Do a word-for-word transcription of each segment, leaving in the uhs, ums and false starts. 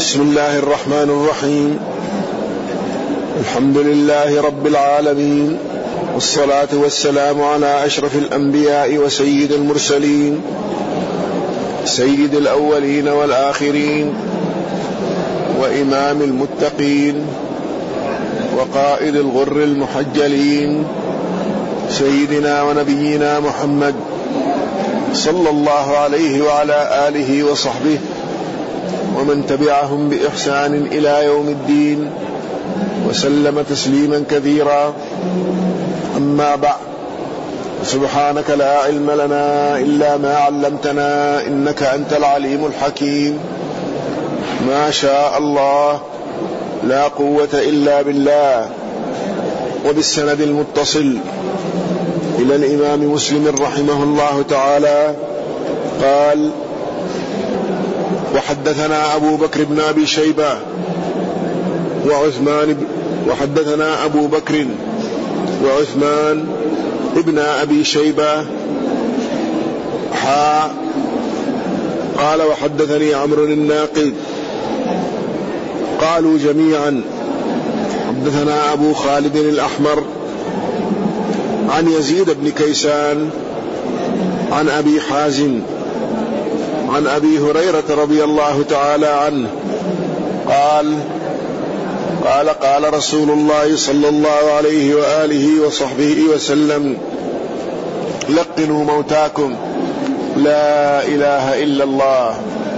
بسم الله الرحمن الرحيم. الحمد لله رب العالمين، والصلاة والسلام على أشرف الأنبياء وسيد المرسلين، سيد الأولين والآخرين، وإمام المتقين، وقائد الغر المحجلين، سيدنا ونبينا محمد صلى الله عليه وعلى آله وصحبه ومن تبعهم بإحسان إلى يوم الدين، وسلم تسليما كثيرا. أما بعد، سبحانك لا علم لنا إلا ما علمتنا إنك أنت العليم الحكيم. ما شاء الله لا قوة إلا بالله. وبالسند المتصل إلى الإمام مسلم رحمه الله تعالى قال: وحدثنا أبو بكر بن أبي شيبة وعثمان وحدثنا أبو بكر وعثمان ابن أبي شيبة حا قال: وحدثني عمرو الناقد. قالوا جميعا: حدثنا أبو خالد الأحمر عن يزيد بن كيسان عن أبي حازم عن أبي هريرة رضي الله تعالى عنه قال: قال قال رسول الله صلى الله عليه وآله وصحبه وسلم: لقنوا موتاكم لا إله إلا الله.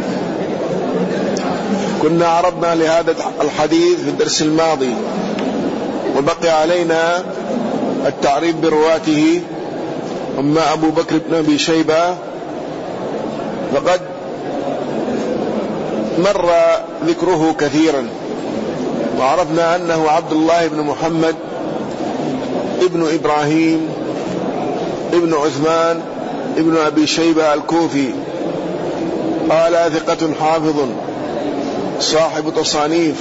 كنا عرضنا لهذا الحديث في الدرس الماضي، وبقي علينا التعريف برواته. أما أبو بكر بن أبي شيبة فقد مر ذكره كثيرا، وعرفنا أنه عبد الله بن محمد ابن إبراهيم ابن عثمان ابن أبي شيبة الكوفي، قال: ثقة حافظ صاحب تصانيف،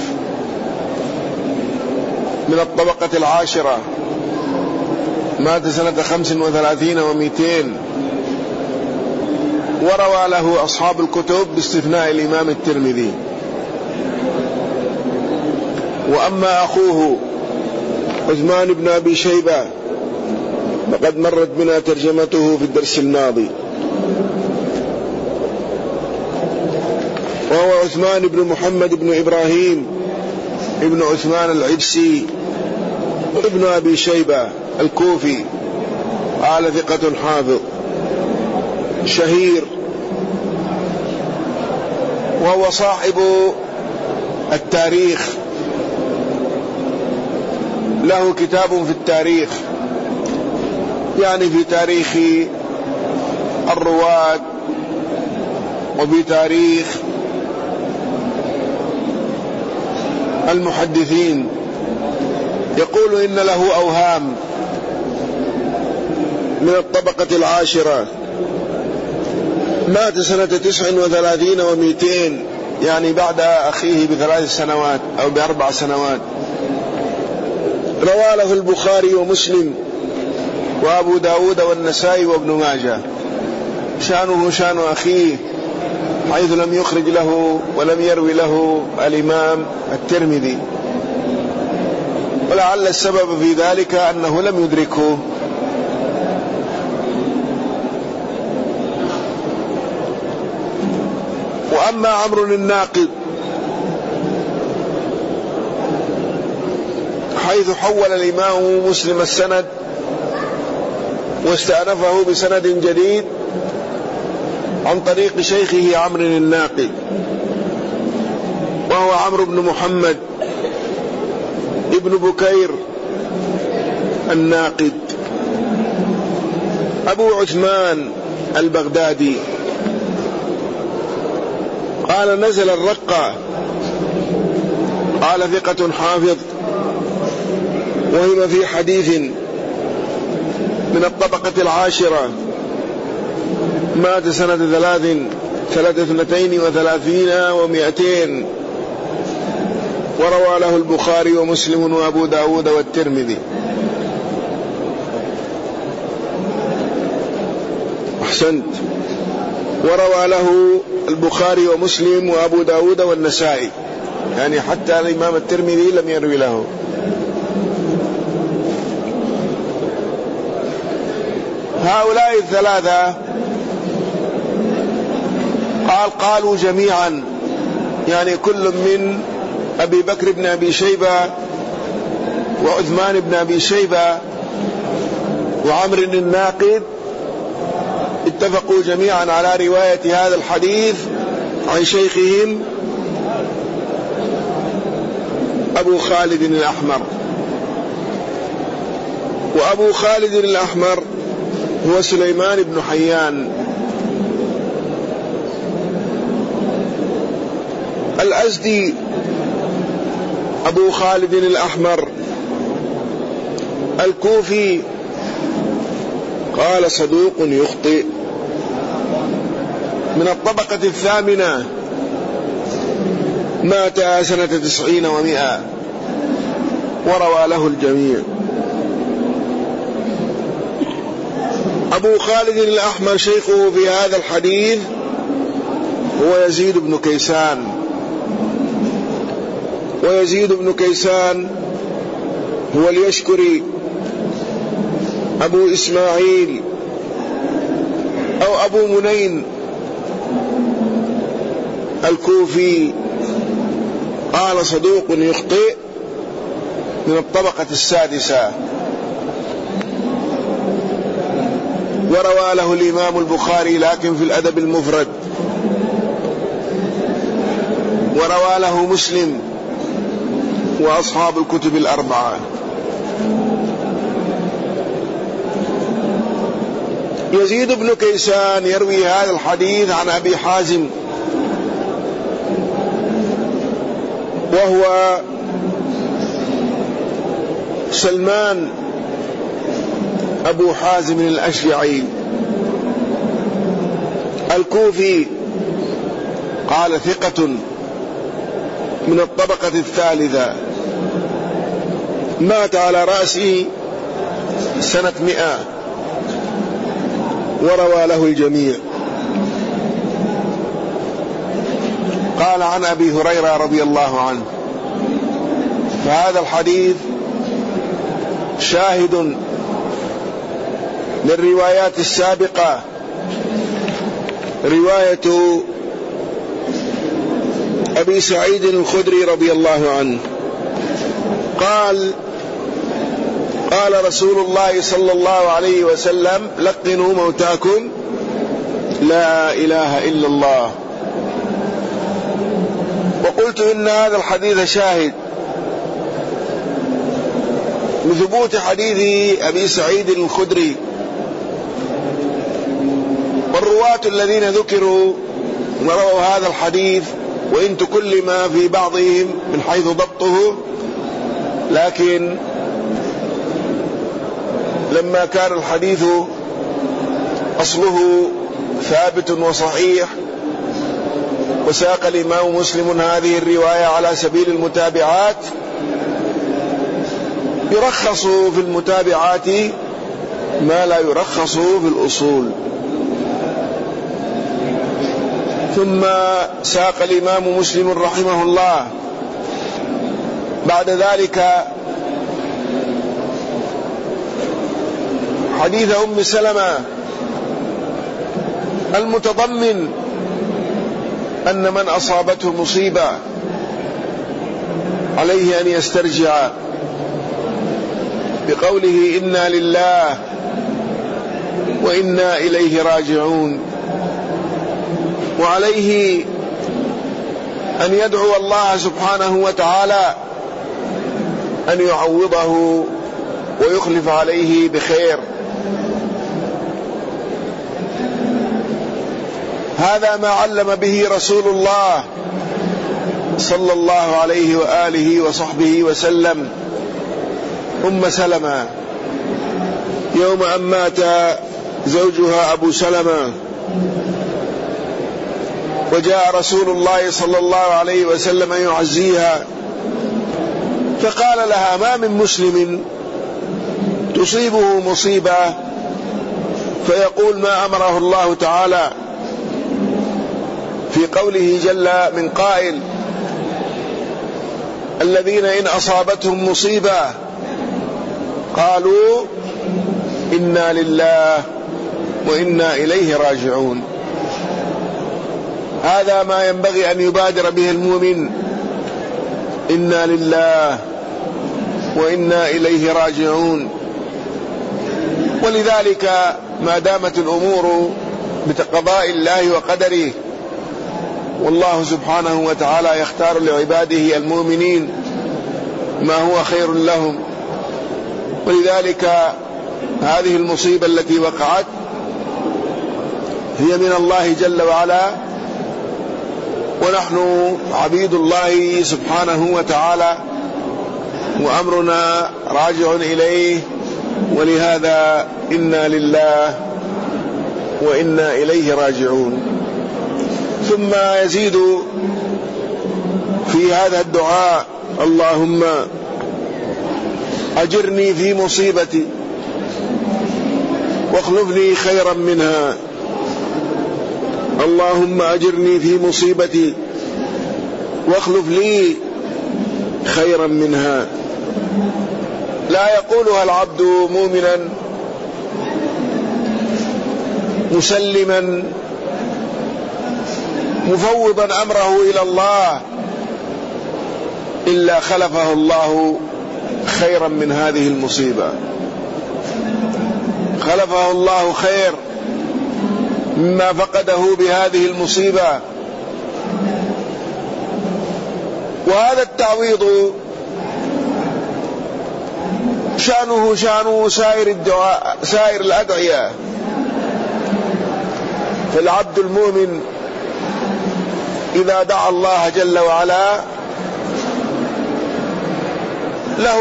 من الطبقة العاشرة، مات سنة خمس وثلاثين ومئتين، وروى له أصحاب الكتب باستثناء الإمام الترمذي. وأما أخوه عثمان بن أبي شيبة فقد مرت بنا ترجمته في الدرس الماضي، وهو عثمان بن محمد بن إبراهيم ابن عثمان العبسي ابن أبي شيبة الكوفي، قال: ثقة حافظ شهير، وهو صاحب التاريخ، له كتاب في التاريخ، يعني في تاريخ الرواة وفي تاريخ المحدثين. يقول إن له أوهام، من الطبقة العاشرة، مات سنة تسع وثلاثين ومئتين، يعني بعد أخيه بثلاث سنوات أو بأربع سنوات. روى له البخاري ومسلم وأبو داود والنسائي وابن ماجه. شانه شان أخيه، حيث لم يخرج له ولم يروي له الإمام الترمذي، ولعل السبب في ذلك أنه لم يدركه. وأما عمرو الناقد حيث حول الإمام مسلم السند واستأنفه بسند جديد عن طريق شيخه عمرو الناقد، وهو عمرو بن محمد ابن بكير الناقد أبو عثمان البغدادي. قال: نزل الرقة. قال: ثقة حافظ، وهم في حديث، من الطبقة العاشرة، مات سنة ثلاث ثلاث اثنتين وثلاثين ومئتين، وروى له البخاري ومسلم وأبو داود والترمذي. أحسنت. وروى له البخاري ومسلم وأبو داود والنسائي، يعني حتى الإمام الترمذي لم يروي له. هؤلاء الثلاثة قال قالوا جميعا، يعني كل من أبي بكر بن أبي شيبة وعثمان بن أبي شيبة وعمر الناقد اتفقوا جميعا على رواية هذا الحديث عن شيخهم أبو خالد الأحمر. وأبو خالد الأحمر هو سليمان بن حيان الأزدي. أبو خالد الأحمر الكوفي، قال صدوق يخطئ، من الطبقة الثامنة، مات سنة تسعين ومئة، وروى له الجميع. أبو خالد الأحمر شيخه في هذا الحديث هو يزيد بن كيسان، ويزيد بن كيسان هو اليشكري أبو إسماعيل أو أبو منين الكوفي، قال صدوق يخطئ، من الطبقة السادسة، وروى له الإمام البخاري لكن في الأدب المفرد، وروى له مسلم وأصحاب الكتب الأربعة. يزيد بن كيسان يروي هذا الحديث عن أبي حازم، وهو سلمان أبو حازم الأشجعي الكوفي، قال ثقة من الطبقة الثالثة، مات على رأسه سنة مئة، وروى له الجميع. قال عن أبي هريرة رضي الله عنه. فهذا الحديث شاهد للروايات السابقة، رواية أبي سعيد الخدري رضي الله عنه قال قال رسول الله صلى الله عليه وسلم: لقنوا موتاكم لا إله إلا الله. وقلت إن هذا الحديث شاهد لثبوت حديث أبي سعيد الخدري، والرواة الذين ذكروا ورووا هذا الحديث وإن تكلم في بعضهم من حيث ضبطه، لكن لما كان الحديث أصله ثابت وصحيح، وساق الإمام مسلم هذه الرواية على سبيل المتابعات، يرخص في المتابعات ما لا يرخص في الأصول. ثم ساق الإمام مسلم رحمه الله بعد ذلك حديث أم سلمة المتضمن أن من أصابته مصيبة عليه أن يسترجع بقوله: إنا لله وإنا إليه راجعون، وعليه أن يدعو الله سبحانه وتعالى أن يعوضه ويخلف عليه بخير. هذا ما علم به رسول الله صلى الله عليه وآله وصحبه وسلم أم سلمة يوم أن مات زوجها أبو سلمة، وجاء رسول الله صلى الله عليه وسلم يعزيها، فقال لها: ما من مسلم تصيبه مصيبة فيقول ما أمره الله تعالى، في قوله جل من قائل: الذين إن أصابتهم مصيبة قالوا إنا لله وإنا إليه راجعون. هذا ما ينبغي أن يبادر به المؤمن: إنا لله وإنا إليه راجعون. ولذلك ما دامت الأمور بقضاء الله وقدره، والله سبحانه وتعالى يختار لعباده المؤمنين ما هو خير لهم، ولذلك هذه المصيبة التي وقعت هي من الله جل وعلا، ونحن عبيد الله سبحانه وتعالى، وأمرنا راجع إليه، ولهذا إنا لله وإنا إليه راجعون. ثم يزيد في هذا الدعاء: اللهم أجرني في مصيبتي واخلف لي خيرا منها. اللهم أجرني في مصيبتي واخلف لي خيرا منها. لا يقولها العبد مؤمنا مسلما مفوضا أمره إلى الله إلا خلفه الله خيرا من هذه المصيبة، خلفه الله خير مما فقده بهذه المصيبة. وهذا التعويض شأنه شأنه سائر الدعاء سائر الأدعية. فالعبد المؤمن إذا دعا الله جل وعلا له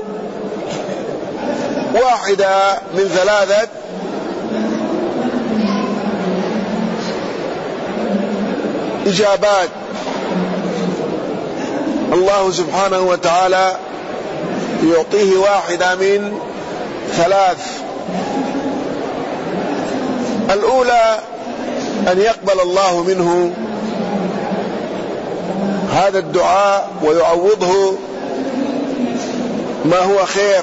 واحدة من ثلاثة إجابات. الله سبحانه وتعالى يعطيه واحدة من ثلاث: الأولى أن يقبل الله منه هذا الدعاء ويعوضه ما هو خير.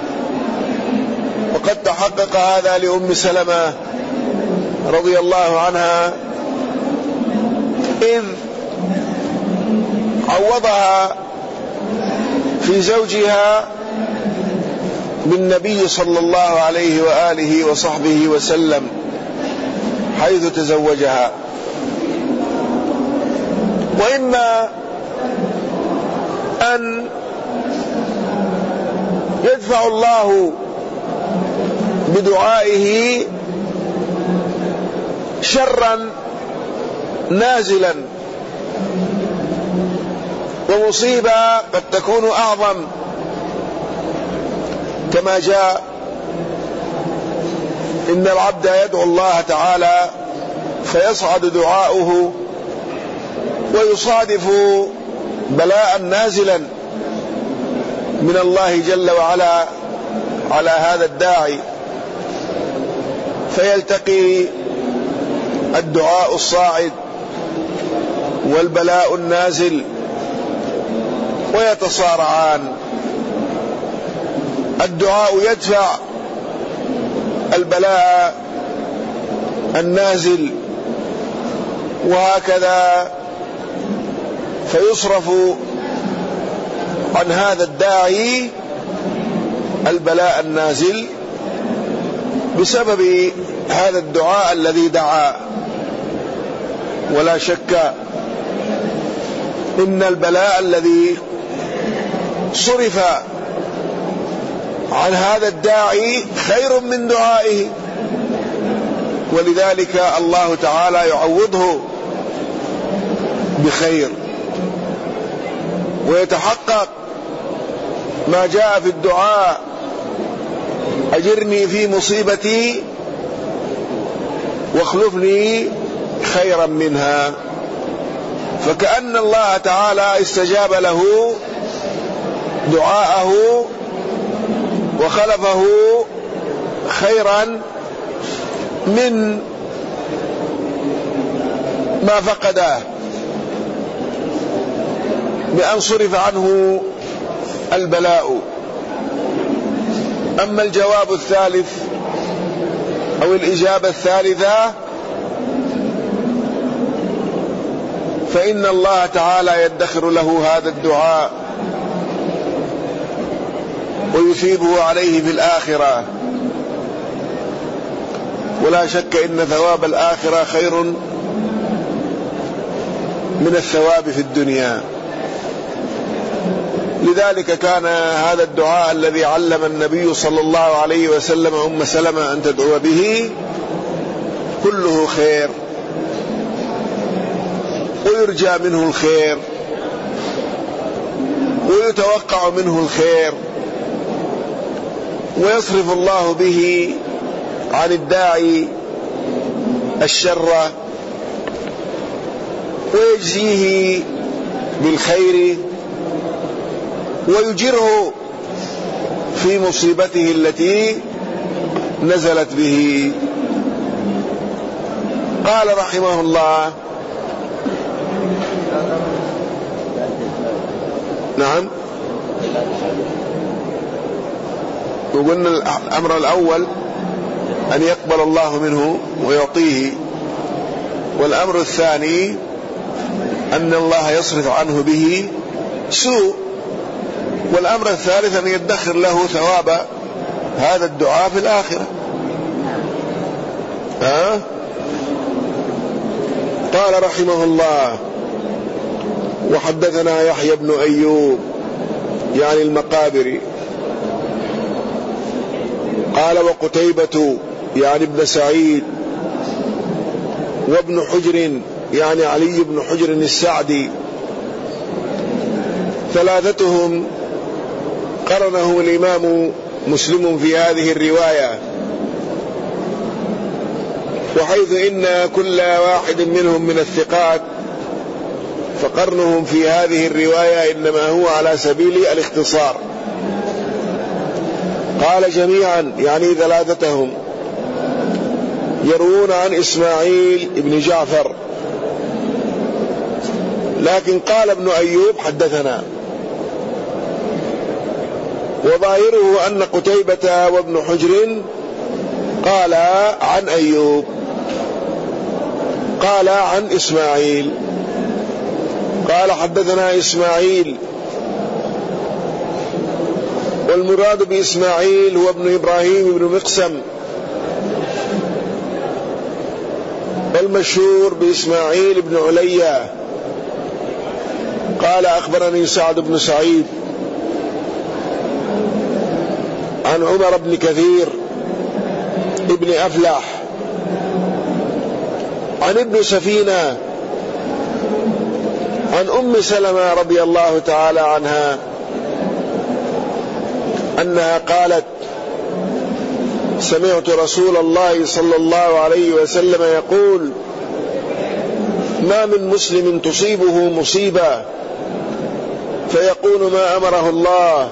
وقد تحقق هذا لأم سلمة رضي الله عنها، إذ عوضها في زوجها بالنبي صلى الله عليه وآله وصحبه وسلم حيث تزوجها. وإما أن يدفع الله بدعائه شرا نازلا ومصيبة قد تكون أعظم، كما جاء: إن العبد يدعو الله تعالى فيصعد دعاؤه ويصادف بلاء نازلا من الله جل وعلا على هذا الداعي، فيلتقي الدعاء الصاعد والبلاء النازل ويتصارعان. الدعاء يدفع البلاء النازل، وهكذا فيصرف عن هذا الداعي البلاء النازل بسبب هذا الدعاء الذي دعا. ولا شك إن البلاء الذي صرف عن هذا الداعي خير من دعائه، ولذلك الله تعالى يعوضه بخير، ويتحقق ما جاء في الدعاء: أجرني في مصيبتي واخلفني خيرا منها. فكأن الله تعالى استجاب له دعاءه وخلفه خيرا من ما فقده بأن صرف عنه البلاء. أما الجواب الثالث أو الإجابة الثالثة فإن الله تعالى يدخر له هذا الدعاء ويثيبه عليه في الآخرة، ولا شك إن ثواب الآخرة خير من الثواب في الدنيا. لذلك كان هذا الدعاء الذي علم النبي صلى الله عليه وسلم أم سلمة أن تدعو به كله خير، ويرجى منه الخير ويتوقع منه الخير، ويصرف الله به عن الداعي الشر ويجزيه بالخير ويجره في مصيبته التي نزلت به. قال رحمه الله: نعم، وقلنا الأمر الأول أن يقبل الله منه ويعطيه، والأمر الثاني أن الله يصرف عنه به سوء، والأمر الثالث أن يدخر له ثواب هذا الدعاء في الآخرة. ها؟ قال رحمه الله: وحدثنا يحيى بن أيوب يعني المقابري قال: وقتيبة يعني ابن سعيد، وابن حجر يعني علي بن حجر السعدي، ثلاثتهم قرنه الإمام مسلم في هذه الرواية، وحيث إن كل واحد منهم من الثقات فقرنهم في هذه الرواية إنما هو على سبيل الاختصار. قال: جميعا يعني ثلاثتهم يروون عن إسماعيل بن جعفر، لكن قال ابن أيوب: حدثنا. وظاهره أن قتيبة وابن حجر قال عن أيوب، قال عن إسماعيل، قال حدثنا إسماعيل، والمراد بإسماعيل هو ابن إبراهيم بن مقسم، والمشهور بإسماعيل بن عليا. قال: أخبرني سعد بن سعيد عن عمر بن كثير ابن أفلح عن ابن سفينة عن أم سلمة رضي الله تعالى عنها أنها قالت: سمعت رسول الله صلى الله عليه وسلم يقول: ما من مسلم تصيبه مصيبة فيقول ما أمره الله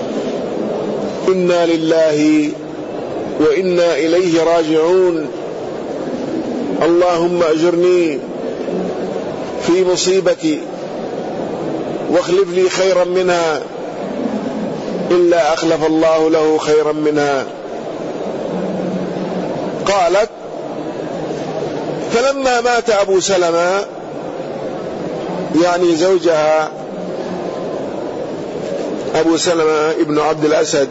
إنا لله وإنا إليه راجعون، اللهم أجرني في مصيبتي واخلف لي خيرا منها، إلا أخلف الله له خيرا منها. قالت: فلما مات أبو سلمة يعني زوجها أبو سلمة ابن عبد الأسد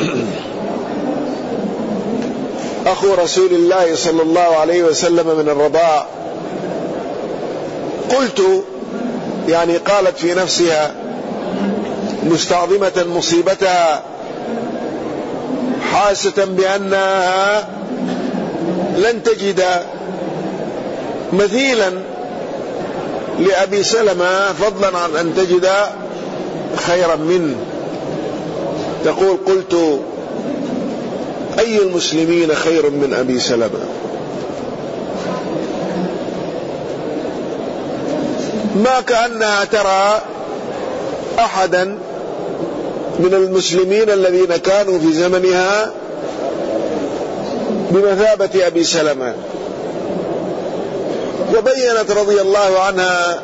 أخو رسول الله صلى الله عليه وسلم من الرضاع، قلت يعني قالت في نفسها مستعظمة مصيبتها، حاسة بأنها لن تجد مثيلا لأبي سلمة فضلا عن أن تجد خيرا منه. تقول: قلت أي المسلمين خير من أبي سلمة؟ ما كأنها ترى أحدا من المسلمين الذين كانوا في زمنها بمثابة أبي سلمة، وبينت رضي الله عنها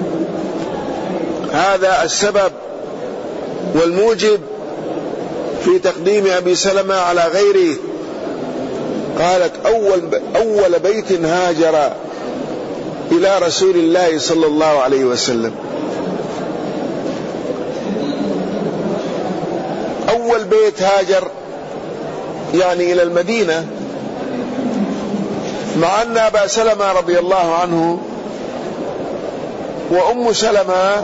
هذا السبب والموجب في تقديم أبي سلمة على غيره. قالت: أول, أول بيت هاجر إلى رسول الله صلى الله عليه وسلم. أول بيت هاجر يعني إلى المدينة، مع أن أبا سلمة رضي الله عنه وأم سلمة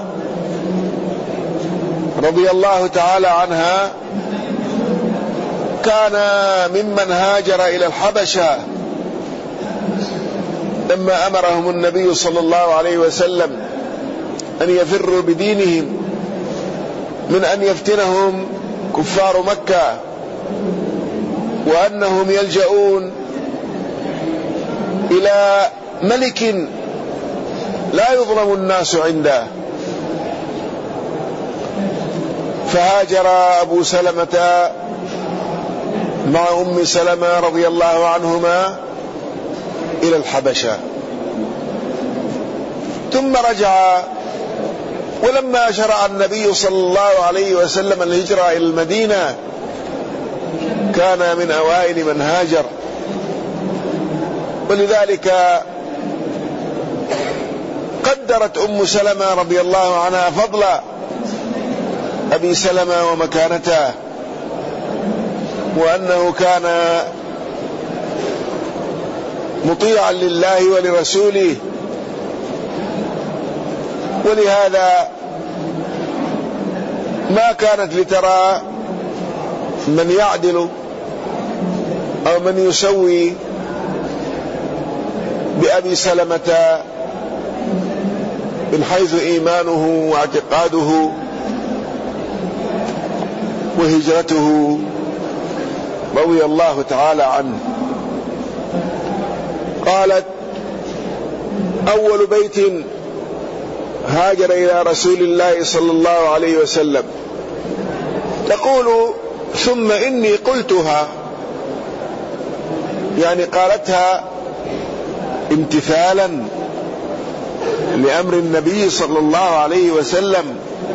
رضي الله تعالى عنها كان ممن هاجر إلى الحبشة لما أمرهم النبي صلى الله عليه وسلم أن يفروا بدينهم من أن يفتنهم كفار مكة، وأنهم يلجؤون إلى ملك لا يظلم الناس عنده. فهاجر أبو سلمة مع أم سلمة رضي الله عنهما إلى الحبشة، ثم رجع. ولما شرع النبي صلى الله عليه وسلم الهجرة إلى المدينة كان من أوائل من هاجر، ولذلك قدرت أم سلمة رضي الله عنها فضل أبي سلمة ومكانته، وأنه كان مطيعا لله ولرسوله. ولهذا ما كانت لترى من يعدل أو من يسوي بأبي سلمة من حيث إيمانه واعتقاده وهجرته رضي الله تعالى عنه. قالت: أول بيت هاجر إلى رسول الله صلى الله عليه وسلم. تقول: ثم إني قلتها، يعني قالتها امتثالا لأمر النبي صلى الله عليه وسلم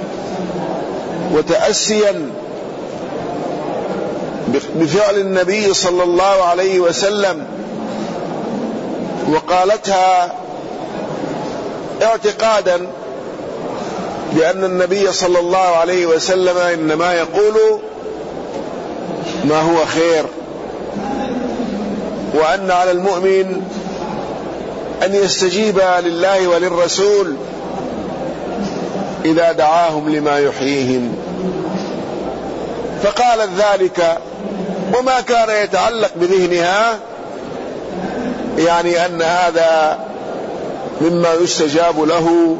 وتأسيا بفعل النبي صلى الله عليه وسلم، وقالتها اعتقادا بأن النبي صلى الله عليه وسلم إنما يقول ما هو خير، وأن على المؤمن أن يستجيب لله وللرسول إذا دعاهم لما يحييهم. فقالت ذلك وما كان يتعلق بذهنها، يعني أن هذا مما يستجاب له،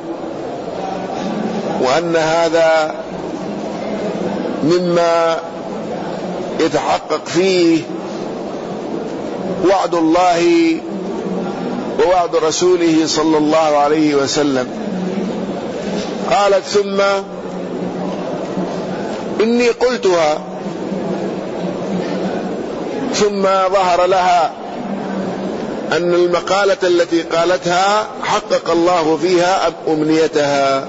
وأن هذا مما يتحقق فيه وعد الله ووعد رسوله صلى الله عليه وسلم. قالت: ثم إني قلتها، ثم ظهر لها أن المقالة التي قالتها حقق الله فيها أمنيتها.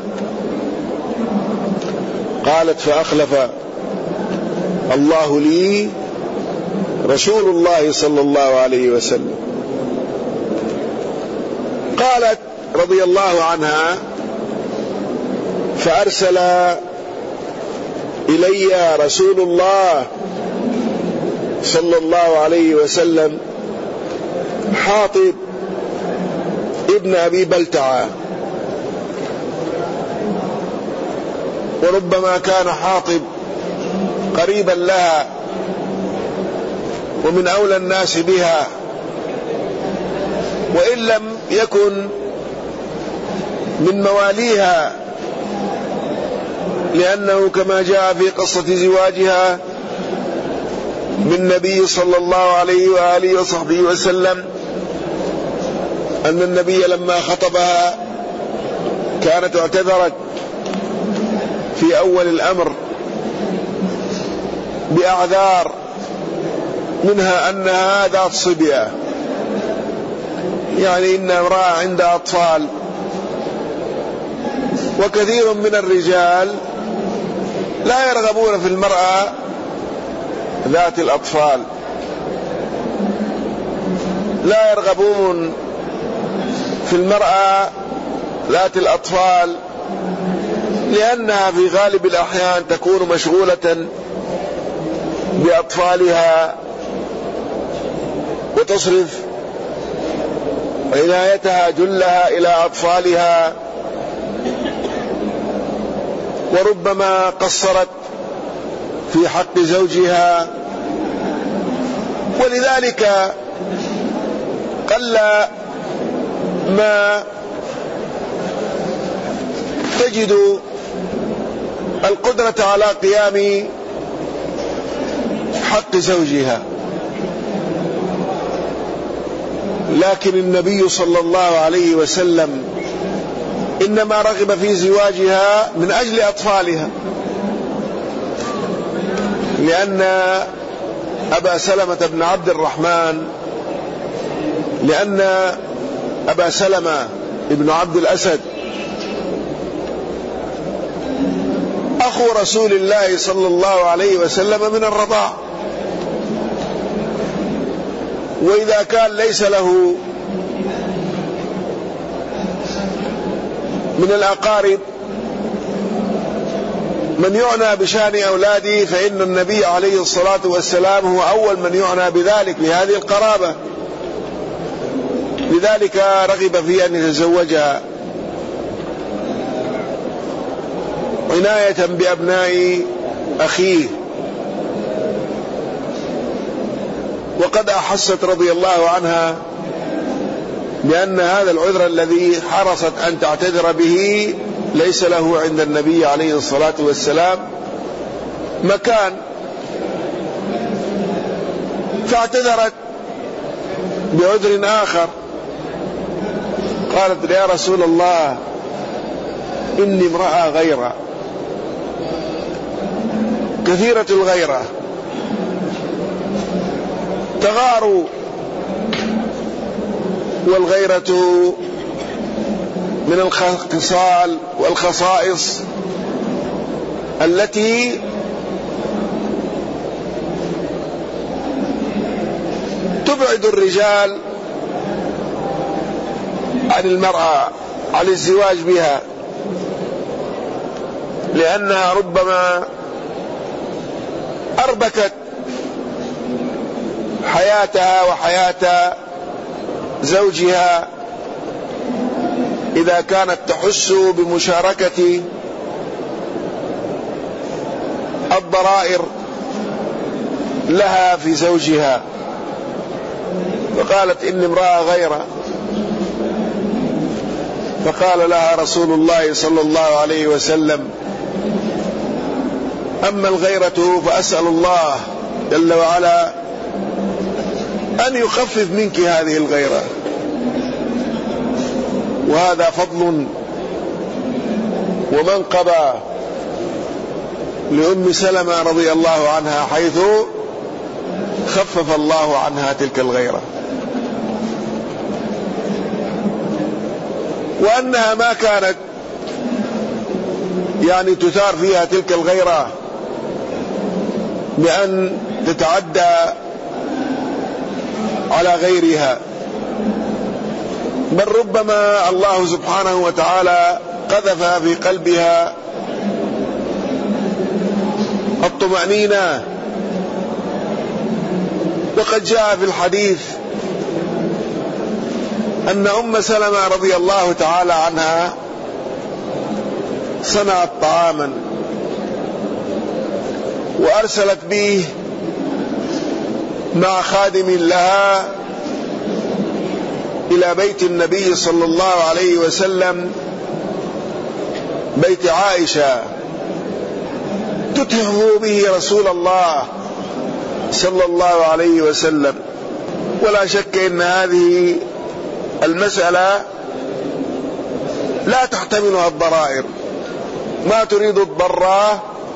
قالت: فأخلف الله لي رسول الله صلى الله عليه وسلم. قالت رضي الله عنها: فأرسل إلي رسول الله صلى الله عليه وسلم حاطب ابن أبي بلتعة، وربما كان حاطب قريبا لها ومن أولى الناس بها، وإن لم يكن من مواليها، لأنه كما جاء في قصة زواجها بالنبي صلى الله عليه وآله وصحبه وسلم أن النبي لما خطبها كانت اعتذرت في أول الأمر بأعذار، منها أنها ذات صبية، يعني إن امرأة عندها أطفال، وكثير من الرجال لا يرغبون في المرأة ذات الأطفال، لا يرغبون في المرأة ذات الأطفال لأنها في غالب الأحيان تكون مشغولة بأطفالها وتصرف عنايتها جلها إلى أطفالها، وربما قصرت في حق زوجها، ولذلك قل ما تجد القدرة على قيام حق زوجها. لكن النبي صلى الله عليه وسلم إنما رغب في زواجها من أجل أطفالها، لأن أبا سلمة بن عبد الرحمن لأن أبا سلمة بن عبد الأسد أخو رسول الله صلى الله عليه وسلم من الرضاع، وإذا كان ليس له من الأقارب من يعنى بشأن أولاده، فإن النبي عليه الصلاة والسلام هو أول من يعنى بذلك بهذه القرابة، لذلك رغب في أن يتزوجها عناية بأبناء أخيه. وقد أحست رضي الله عنها بأن هذا العذر الذي حرصت أن تعتذر به ليس له عند النبي عليه الصلاة والسلام مكان، فاعتذرت بعذر آخر، قالت: يا رسول الله إني امرأة غيرة كثيرة الغيرة، تغار، والغيرة من الخصال والخصائص التي تبعد الرجال عن المرأة، عن الزواج بها، لأنها ربما أربكت حياتها وحياة زوجها إذا كانت تحس بمشاركة الضرائر لها في زوجها. فقالت: إني امرأة غيرة. فقال لها رسول الله صلى الله عليه وسلم: أما الغيرة فأسأل الله جل وعلا أن يخفف منك هذه الغيرة، وهذا فضل ومنقبة لأم سلمة رضي الله عنها، حيث خفف الله عنها تلك الغيرة، وأنها ما كانت يعني تثار فيها تلك الغيرة بأن تتعدى على غيرها، بل ربما الله سبحانه وتعالى قذف في قلبها الطمأنينة. وقد جاء في الحديث أن أم سلمة رضي الله تعالى عنها صنعت طعاما وأرسلت به مع خادم لها إلى بيت النبي صلى الله عليه وسلم، بيت عائشة، تتهم به رسول الله صلى الله عليه وسلم. ولا شك إن هذه المسألة لا تحتملها الضرائر، ما تريد الضراء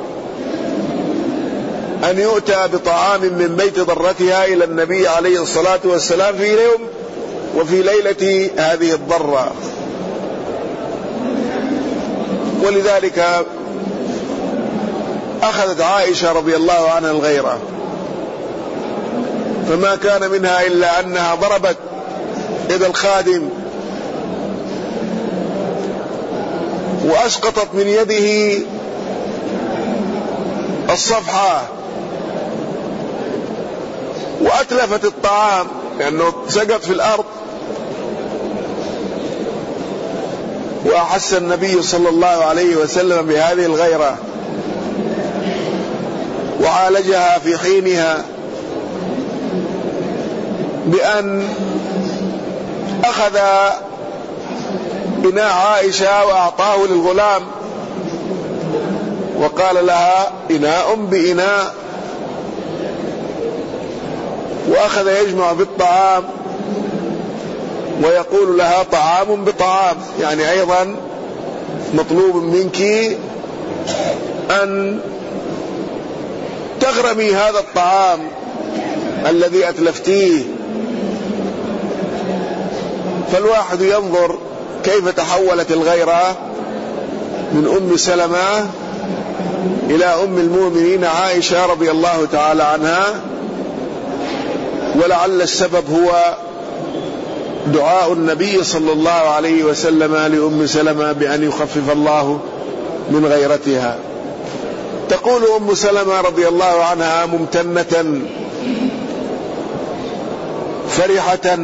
أن يؤتى بطعام من بيت ضرتها إلى النبي عليه الصلاة والسلام في يوم وفي ليلة هذه الضرة. ولذلك أخذت عائشة رضي الله عنها الغيرة، فما كان منها إلا أنها ضربت يد الخادم وأسقطت من يده الصفحة وأتلفت الطعام لأنه سقط في الأرض. وأحس النبي صلى الله عليه وسلم بهذه الغيرة وعالجها في حينها بأن أخذ إناء عائشة وأعطاه للغلام وقال لها إناء بإناء، وأخذ يجمع بالطعام ويقول لها طعام بطعام، يعني أيضا مطلوب منك أن تغرمي هذا الطعام الذي أتلفتيه. فالواحد ينظر كيف تحولت الغيرة من أم سلمة إلى أم المؤمنين عائشة رضي الله تعالى عنها. ولعل السبب هو دعاء النبي صلى الله عليه وسلم لأم سلمة بأن يخفف الله من غيرتها. تقول أم سلمة رضي الله عنها ممتنة فرحة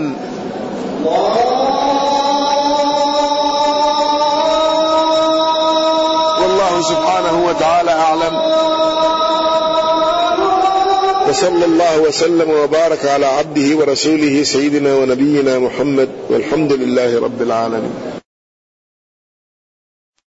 والله سبحانه وتعالى أعلم، وصلى الله وسلم وبارك على عبده ورسوله سيدنا ونبينا محمد، والحمد لله رب العالمين.